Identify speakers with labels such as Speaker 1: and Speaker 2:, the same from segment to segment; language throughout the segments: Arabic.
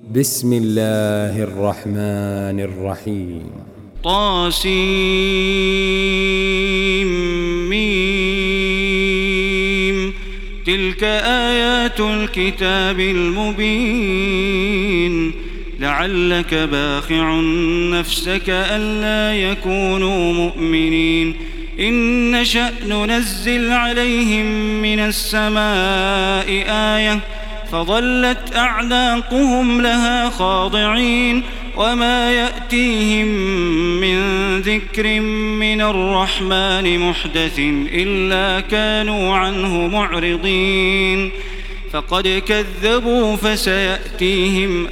Speaker 1: بسم الله الرحمن الرحيم.
Speaker 2: طاسيم. تلك آيات الكتاب المبين. لعلك باخع نفسك ألا يكونوا مؤمنين. إن نشأ ننزل عليهم من السماء آية فظلت أعناقهم لها خاضعين وما يأتيهم من ذكر من الرحمن محدث إلا كانوا عنه معرضين. فقد كذبوا فسيأتيهم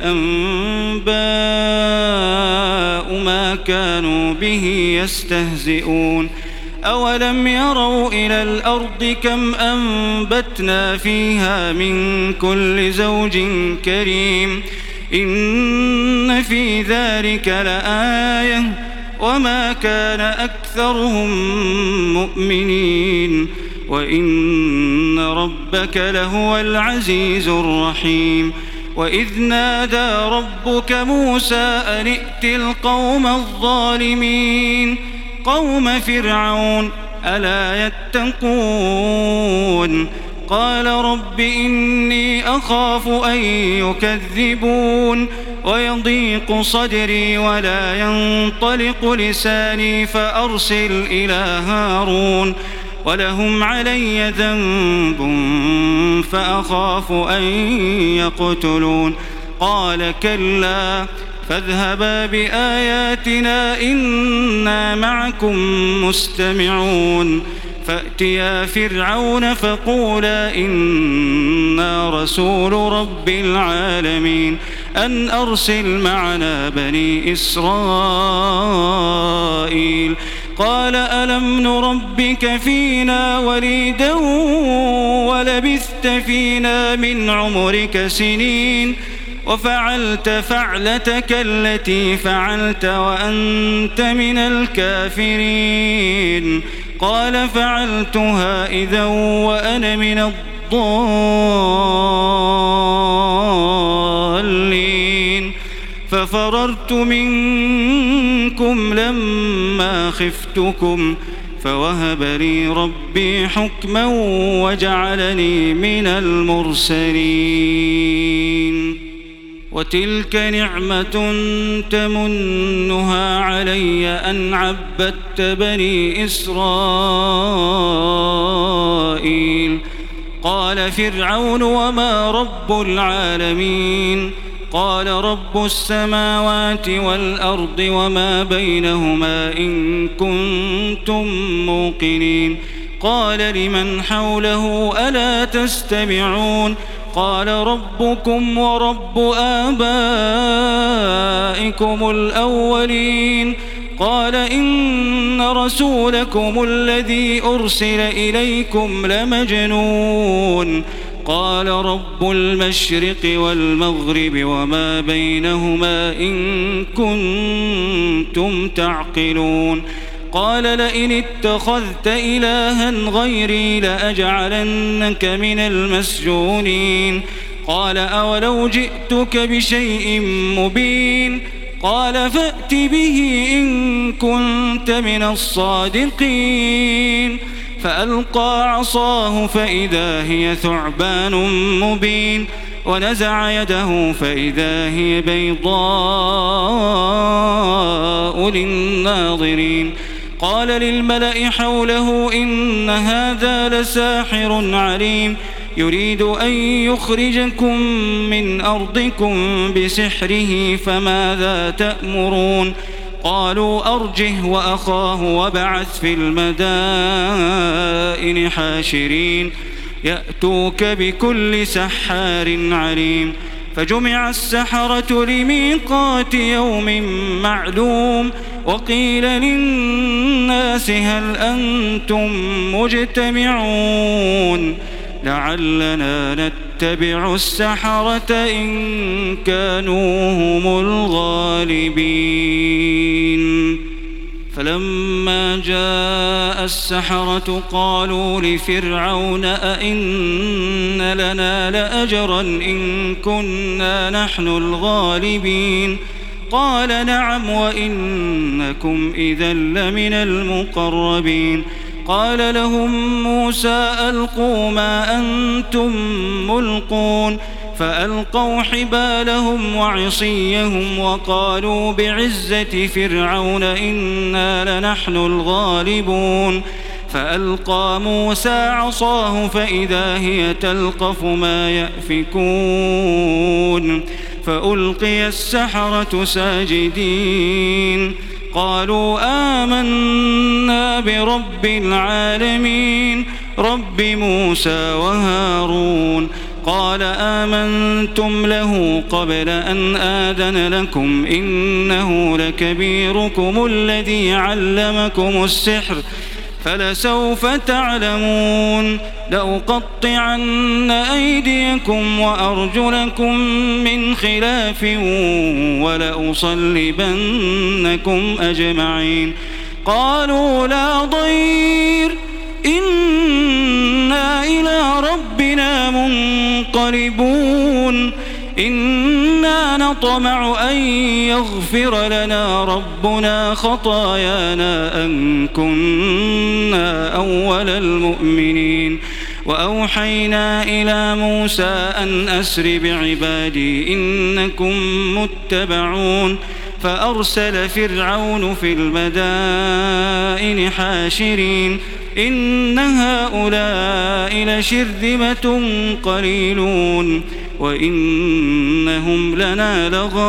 Speaker 2: أنباء ما كانوا به يستهزئون. أولم يروا إلى الأرض كم أنبتنا فيها من كل زوج كريم إن في ذلك لآية وما كان أكثرهم مؤمنين وإن ربك لهو العزيز الرحيم. وإذ نادى ربك موسى أن ائت القوم الظالمين قوم فرعون ألا يتقون. قال رب إني أخاف أن يكذبون ويضيق صدري ولا ينطلق لساني فأرسل إلى هارون ولهم علي ذنب فأخاف أن يقتلون. قال كلا فاذهبا بآياتنا إنا معكم مستمعون. فأتيا فرعون فقولا إنا رسول رب العالمين أن أرسل معنا بني إسرائيل. قال ألم نربك فينا وليدا ولبثت فينا من عمرك سنين وفعلت فعلتك التي فعلت وأنت من الكافرين. قال فعلتها إذا وأنا من الضالين ففررت منكم لما خفتكم فوهب لي ربي حكما وجعلني من المرسلين. وتلك نعمة تمنها علي أن عبدت بني إسرائيل. قال فرعون وما رب العالمين؟ قال رب السماوات والأرض وما بينهما إن كنتم موقنين. قال لمن حوله ألا تستمعون؟ قال ربكم ورب آبائكم الأولين. قال إن رسولكم الذي أرسل إليكم لمجنون. قال رب المشرق والمغرب وما بينهما إن كنتم تعقلون. قال لئن اتخذت إلها غيري لأجعلنك من المسجونين. قال أولو جئتك بشيء مبين؟ قال فأت به إن كنت من الصادقين. فألقى عصاه فإذا هي ثعبان مبين ونزع يده فإذا هي بيضاء للناظرين. قال للملأ حوله إن هذا لساحر عليم يريد أن يخرجكم من أرضكم بسحره فماذا تأمرون؟ قالوا أرجه وأخاه وابعث في المدائن حاشرين يأتوك بكل سحار عليم. فجمع السحرة لميقات يوم معلوم وقيل للناس هل أنتم مجتمعون لعلنا نتبع السحرة إن كانوا هم الغالبين. فلما جاء السحرة قالوا لفرعون أئن لنا لأجرا إن كنا نحن الغالبين قال نعم وإنكم إذا لمن المقربين قال لهم موسى ألقوا ما أنتم ملقون فألقوا حبالهم وعصيهم وقالوا بعزة فرعون إنا لنحن الغالبون فألقى موسى عصاه فإذا هي تلقف ما يأفكون فألقي السحرة ساجدين قالوا آمنا برب العالمين رب موسى وهارون قال آمنتم له قبل أن آذن لكم إنه لكبيركم الذي علمكم السحر فلسوف تعلمون لأقطعن أيديكم وأرجلكم من خلاف ولأصلبنكم أجمعين قالوا لا ضير إنا إلى ربنا منقلبون إنا نطمع أن يغفر لنا ربنا خطايانا أن كنا أول المؤمنين وأوحينا إلى موسى أن أسر بعبادي إنكم متبعون فأرسل فرعون في المدائن حاشرين إن هؤلاء لشرذمة قليلون وإنهم لنا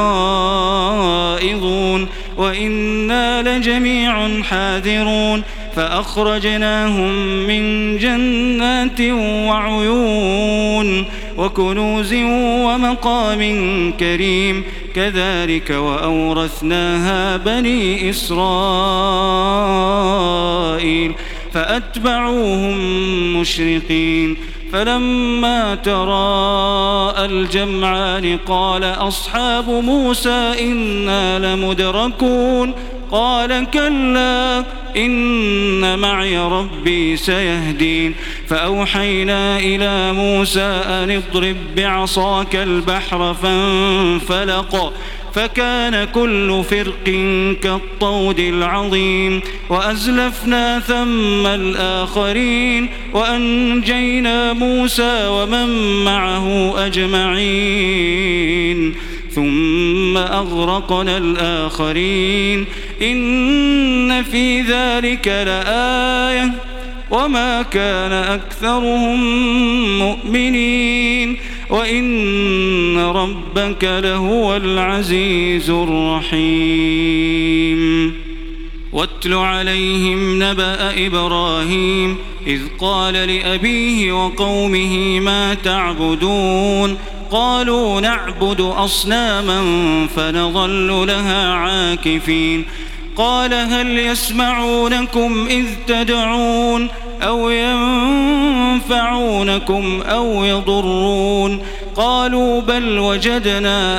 Speaker 2: لغائظون وإنا لجميع حاذرون فأخرجناهم من جنات وعيون وكنوز ومقام كريم كذلك وأورثناها بني إسرائيل فأتبعوهم مشرقين فلما تراءى الجمعان قال أصحاب موسى إنا لمدركون قال كلا إن معي ربي سيهدين فأوحينا إلى موسى أن اضرب بعصاك البحر فانفلق فكان كل فرق كالطود العظيم وأزلفنا ثم الآخرين وأنجينا موسى ومن معه أجمعين ثم أغرقنا الآخرين إن في ذلك لآية وما كان أكثرهم مؤمنين وإن ربك لهو العزيز الرحيم واتل عليهم نبأ إبراهيم إذ قال لأبيه وقومه ما تعبدون قالوا نعبد أصناما فنظل لها عاكفين قال هل يسمعونكم إذ تدعون أو ينفعونكم أو يضرون قالوا بل وجدنا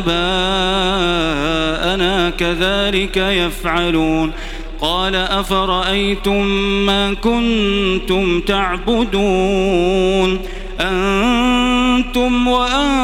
Speaker 2: آباءنا كذلك يفعلون قال أفرأيتم ما كنتم تعبدون أنتم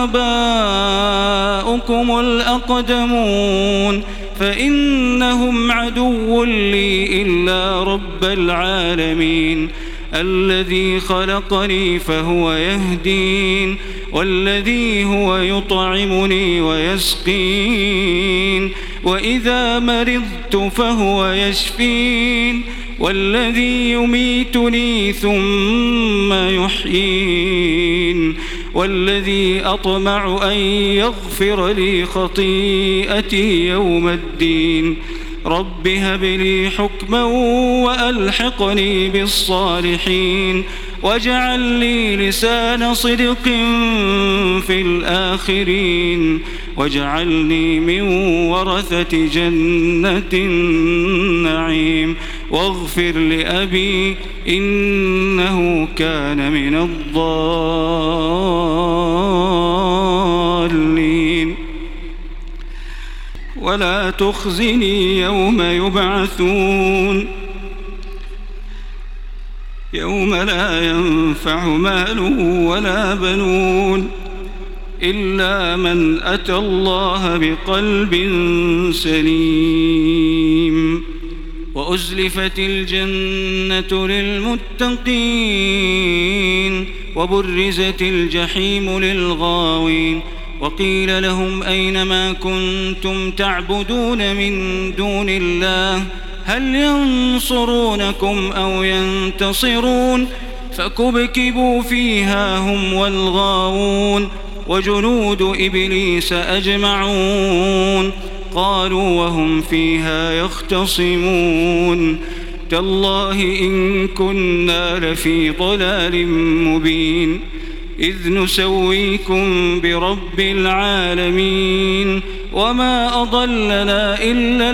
Speaker 2: وآباؤكم الأقدمون فإنهم عدو لي إلا رب العالمين الذي خلقني فهو يهدين والذي هو يطعمني ويسقين وإذا مرضت فهو يشفين والذي يميتني ثم يحيين والذي أطمع أن يغفر لي خطيئتي يوم الدين رب هب لي حكما وألحقني بالصالحين واجعل لي لسان صدق في الآخرين واجعلني من ورثة جنة النعيم واغفر لأبي إنه كان من الضالين ولا تخزني يوم يبعثون يوم لا ينفع مال ولا بنون إلا من أتى الله بقلب سليم. وأزلفت الجنة للمتقين وبرزت الجحيم للغاوين وقيل لهم أين ما كنتم تعبدون من دون الله هل ينصرونكم أو ينتصرون فكبكبوا فيها هم والغاوون وجنود إبليس أجمعون قالوا وهم فيها يختصمون تالله إن كنا لفي ضلال مبين إذ نسويكم برب العالمين وما أضلنا إلا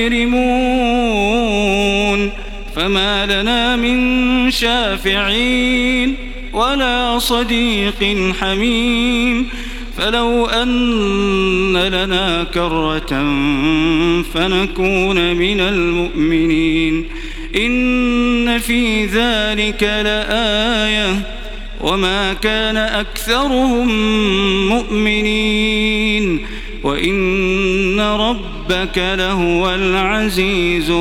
Speaker 2: المجرمون فما لنا من شافعين ولا صديق حميم فلو أن لنا كرة فنكون من المؤمنين إن في ذلك لآية وما كان أكثرهم مؤمنين وإن ربك لهو العزيز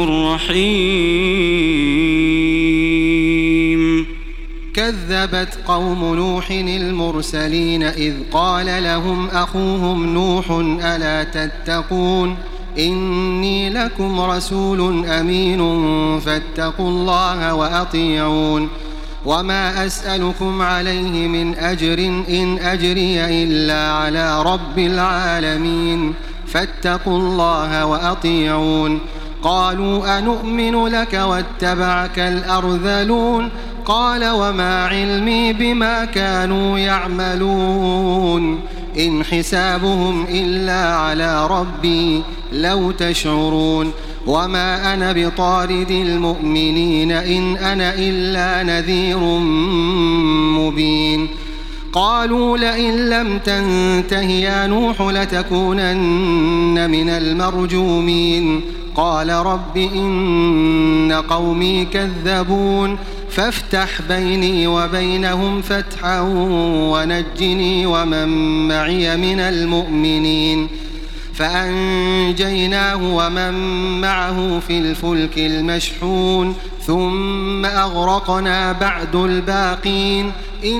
Speaker 2: الرحيم.
Speaker 3: كذبت قوم نوح المرسلين إذ قال لهم أخوهم نوح ألا تتقون إني لكم رسول أمين فاتقوا الله وأطيعون وما أسألكم عليه من أجر إن أجري إلا على رب العالمين فاتقوا الله وأطيعون. قالوا أنؤمن لك واتبعك الأرذلون قال وما علمي بما كانوا يعملون إن حسابهم إلا على ربي لو تشعرون وما أنا بطارد المؤمنين إن أنا إلا نذير مبين. قالوا لئن لم تنته يا نوح لتكونن من المرجومين قال رب إن قومي كذبون فافتح بيني وبينهم فتحا ونجني ومن معي من المؤمنين. فأنجيناه ومن معه في الفلك المشحون ثم أغرقنا بعد الباقين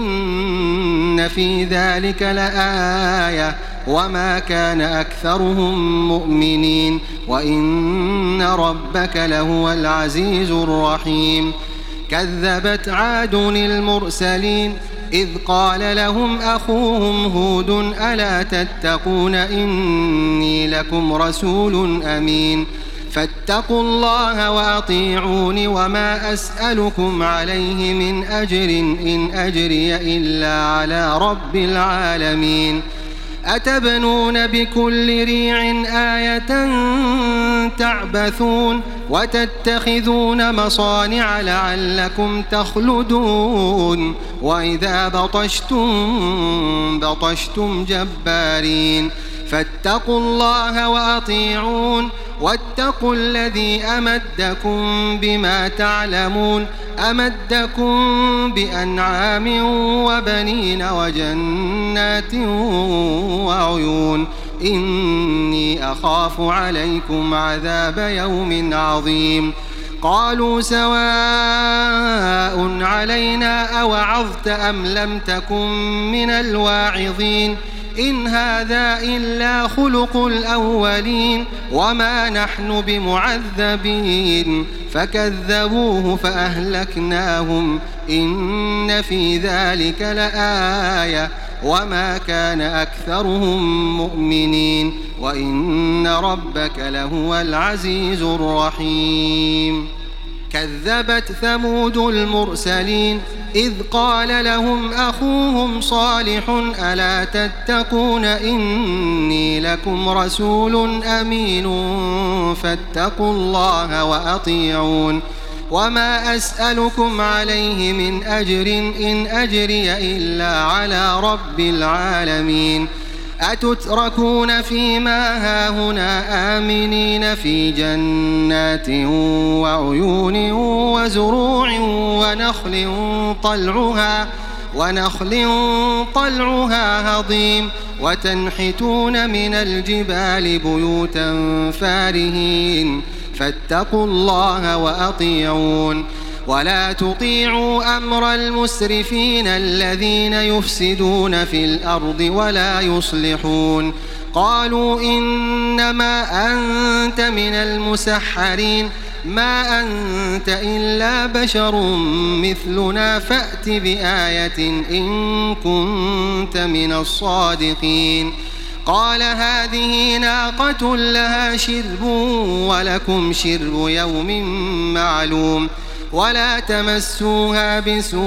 Speaker 3: إن في ذلك لآية وما كان أكثرهم مؤمنين وإن ربك لهو العزيز الرحيم. كذبت عاد المرسلين إذ قال لهم أخوهم هود ألا تتقون إني لكم رسول أمين فاتقوا الله وأطيعون وما أسألكم عليه من أجر إن أجري إلا على رب العالمين. أتبنون بكل ريع آية تعبثون وتتخذون مصانع لعلكم تخلدون وإذا بطشتم جبارين فاتقوا الله وأطيعون واتقوا الذي أمدكم بما تعلمون أمدكم بأنعام وبنين وجنات وعيون إني أخاف عليكم عذاب يوم عظيم. قالوا سواء علينا أوعظت أم لم تكن من الواعظين إن هذا إلا خلق الأولين وما نحن بمعذبين فكذبوه فأهلكناهم إن في ذلك لآية وما كان أكثرهم مؤمنين وإن ربك لهو العزيز الرحيم. كذبت ثمود المرسلين إذ قال لهم أخوهم صالح ألا تتقون إني لكم رسول أمين فاتقوا الله وأطيعون وما أسألكم عليه من أجر إن أجري إلا على رب العالمين. أتتركون فيما هاهنا آمنين في جنات وعيون وزروع ونخل طلعها هضيم وتنحتون من الجبال بيوتا فارهين فاتقوا الله وأطيعون ولا تطيعوا أمر المسرفين الذين يفسدون في الأرض ولا يصلحون قالوا إنما أنت من المسحرين ما أنت إلا بشر مثلنا فأت بآية إن كنت من الصادقين قال هذه ناقة لها شرب ولكم شرب يوم معلوم ولا تمسوها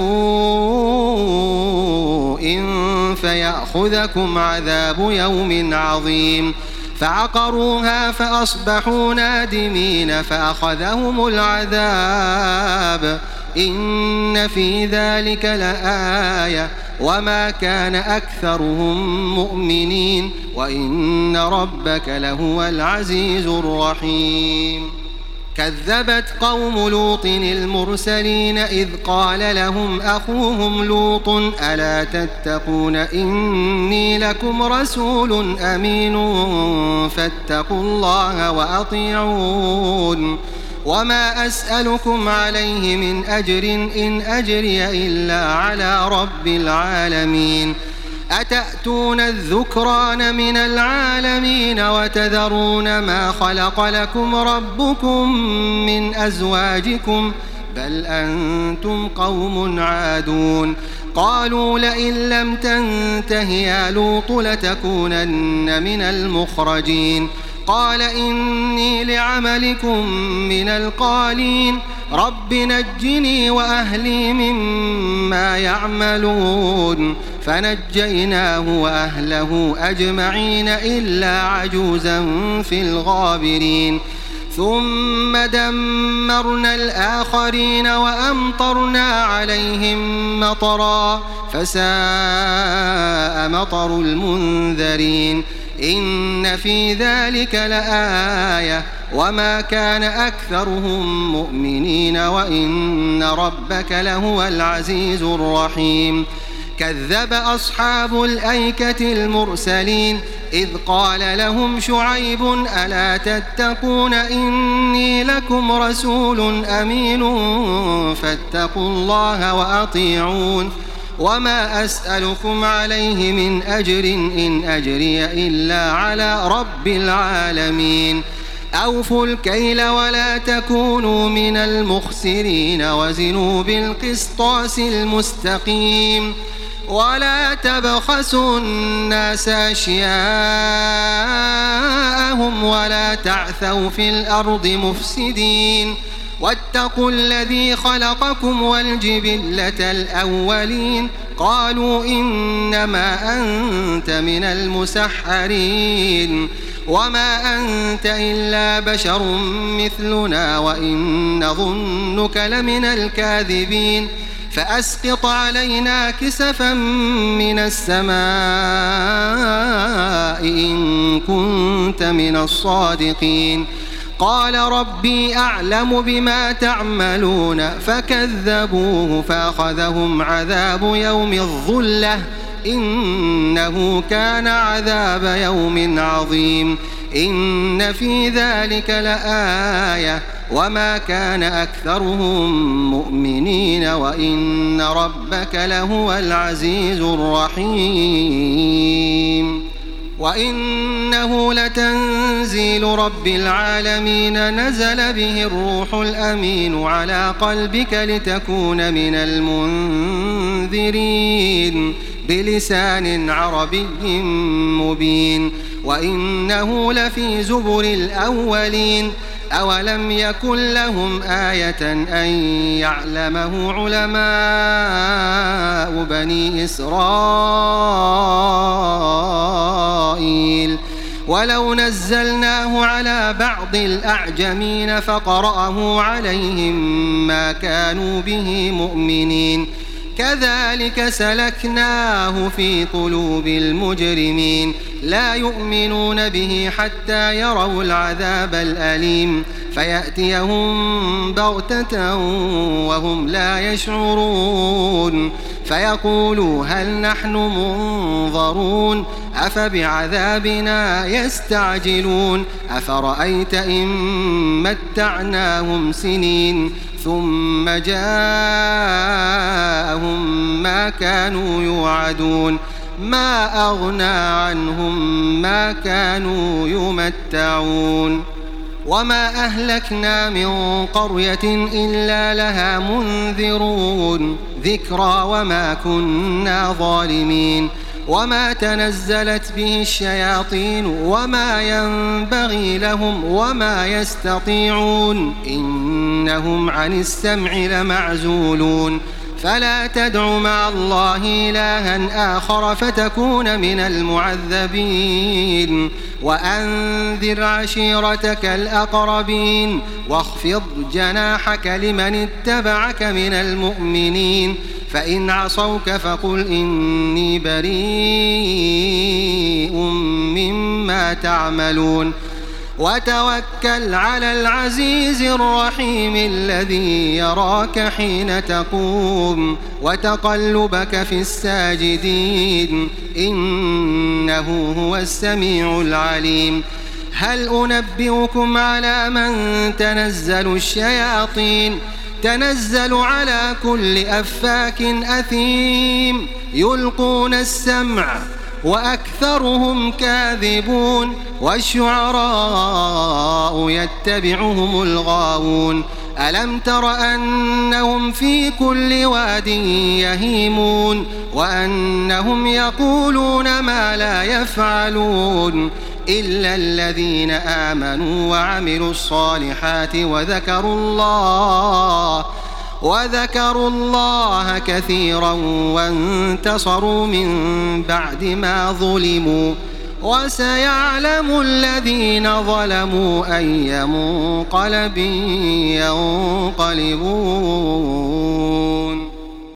Speaker 3: بسوء فيأخذكم عذاب يوم عظيم فعقروها فأصبحوا نادمين فأخذهم العذاب إن في ذلك لآية وما كان أكثرهم مؤمنين وإن ربك لهو العزيز الرحيم كذبت قوم لوط المرسلين إذ قال لهم أخوهم لوط ألا تتقون إني لكم رسول أمين فاتقوا الله وأطيعون وما أسألكم عليه من أجر إن أجري إلا على رب العالمين أتأتون الذكران من العالمين وتذرون ما خلق لكم ربكم من أزواجكم بل أنتم قوم عادون قالوا لئن لم تنته يا لوط لتكونن من المخرجين قال إني لعملكم من القالين رب نجني وأهلي مما يعملون فنجيناه وأهله أجمعين إلا عجوزا في الغابرين ثم دمرنا الآخرين وأمطرنا عليهم مطرا فساء مطر المنذرين إن في ذلك لآية وما كان أكثرهم مؤمنين وإن ربك لهو العزيز الرحيم كذب أصحاب الأيكة المرسلين إذ قال لهم شعيب ألا تتقون إني لكم رسول أمين فاتقوا الله وأطيعون وما أسألكم عليه من أجر إن أجري إلا على رب العالمين أوفوا الكيل ولا تكونوا من المخسرين وزنوا بالقسطاس المستقيم ولا تبخسوا الناس أشياءهم ولا تعثوا في الأرض مفسدين واتقوا الذي خلقكم والجبلة الأولين قالوا إنما أنت من المسحرين وما أنت إلا بشر مثلنا وإن نظنك لمن الكاذبين فأسقط علينا كسفا من السماء إن كنت من الصادقين قال ربي أعلم بما تعملون فكذبوه فأخذهم عذاب يوم الظلة إنه كان عذاب يوم عظيم إن في ذلك لآية وما كان أكثرهم مؤمنين وإن ربك لهو العزيز الرحيم وإنه لتنزيل رب العالمين نزل به الروح الأمين على قلبك لتكون من المنذرين بلسان عربي مبين وإنه لفي زبر الأولين أولم يكن لهم آية أن يعلمه علماء بني إسرائيل ولو نزلناه على بعض الأعجمين فقرأه عليهم ما كانوا به مؤمنين كذلك سلكناه في قلوب المجرمين لا يؤمنون به حتى يروا العذاب الأليم فيأتيهم بغتة وهم لا يشعرون فيقولوا هل نحن منظرون أفبعذابنا يستعجلون أفرأيت إن متعناهم سنين ثم جاءهم ما كانوا يوعدون ما أغنى عنهم ما كانوا يمتعون وما أهلكنا من قرية إلا لها منذرون ذكرى وما كنا ظالمين وما تنزلت به الشياطين وما ينبغي لهم وما يستطيعون إنهم عن السمع لمعزولون فلا تدع مع الله إلها آخر فتكون من المعذبين وأنذر عشيرتك الأقربين واخفض جناحك لمن اتبعك من المؤمنين فإن عصوك فقل إني بريء مما تعملون وتوكل على العزيز الرحيم الذي يراك حين تقوم وتقلبك في الساجدين إنه هو السميع العليم هل أنبئكم على من تنزل الشياطين تنزل على كل أفاك أثيم يلقون السمع وأكثرهم كاذبون والشعراء يتبعهم الغاوون ألم تر أنهم في كل واد يهيمون وأنهم يقولون ما لا يفعلون إلا الذين آمنوا وعملوا الصالحات وذكروا الله كثيرا وانتصروا من بعد ما ظلموا وسيعلم الذين ظلموا أي منقلب ينقلبون.